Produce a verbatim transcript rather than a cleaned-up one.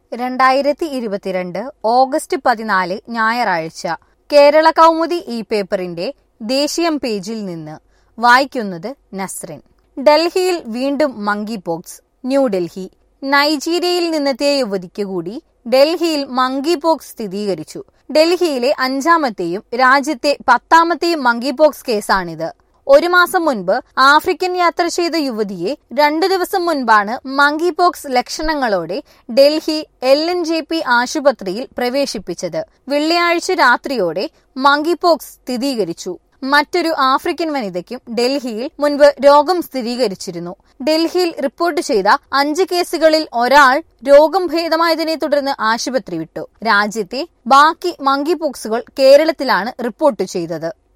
രണ്ടായിരത്തി ഇരുപത്തിരണ്ട് ഓഗസ്റ്റ് പതിനാല് ഞായറാഴ്ച കേരള കൗമുദി ഇ പേപ്പറിന്റെ ദേശീയം പേജിൽ നിന്ന് വായിക്കുന്നത് നസ്രിൻ. ഡൽഹിയിൽ വീണ്ടും മങ്കി പോക്സ്. ന്യൂഡൽഹി. നൈജീരിയയിൽ നിന്നെത്തിയ യുവതിക്ക് കൂടി ഡൽഹിയിൽ മങ്കി പോക്സ് സ്ഥിരീകരിച്ചു. ഡൽഹിയിലെ അഞ്ചാമത്തെയും രാജ്യത്തെ പത്താമത്തെയും മങ്കി പോക്സ് കേസാണിത്. ഒരു മാസം മുൻപ് ആഫ്രിക്കൻ യാത്ര ചെയ്ത യുവതിയെ രണ്ടു ദിവസം മുൻപാണ് മങ്കി പോക്സ് ലക്ഷണങ്ങളോടെ Delhi L N J P ആശുപത്രിയിൽ പ്രവേശിപ്പിച്ചത്. വെള്ളിയാഴ്ച രാത്രിയോടെ മങ്കി പോക്സ് സ്ഥിരീകരിച്ചു. മറ്റൊരു ആഫ്രിക്കൻ വനിതയ്ക്കും ഡൽഹിയിൽ മുൻപ് രോഗം സ്ഥിരീകരിച്ചിരുന്നു. ഡൽഹിയിൽ റിപ്പോർട്ട് ചെയ്ത അഞ്ച് കേസുകളിൽ ഒരാൾ രോഗം ഭേദമായതിനെ തുടർന്ന് ആശുപത്രി വിട്ടു. രാജ്യത്തെ ബാക്കി മങ്കി പോക്സുകൾ കേരളത്തിലാണ് റിപ്പോർട്ട് ചെയ്തത്.